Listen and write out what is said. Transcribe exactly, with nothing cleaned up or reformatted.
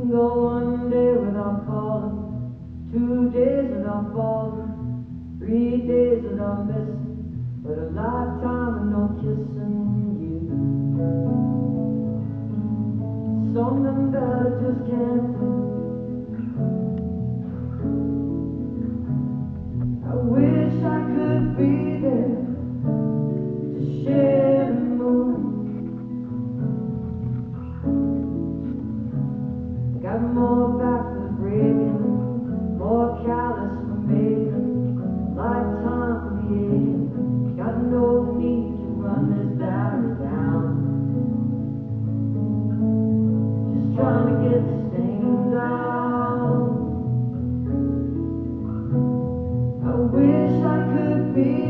Go one day without calling, two days without falling, three days without missing, but a lifetime with no kissing you. Something that I just can't do. I wish I could be there to share the moon. I got more back for breaking, more callous for making, lifetime for the aching. Got no need to run this battery down. Just trying to get the stains out. I wish I could be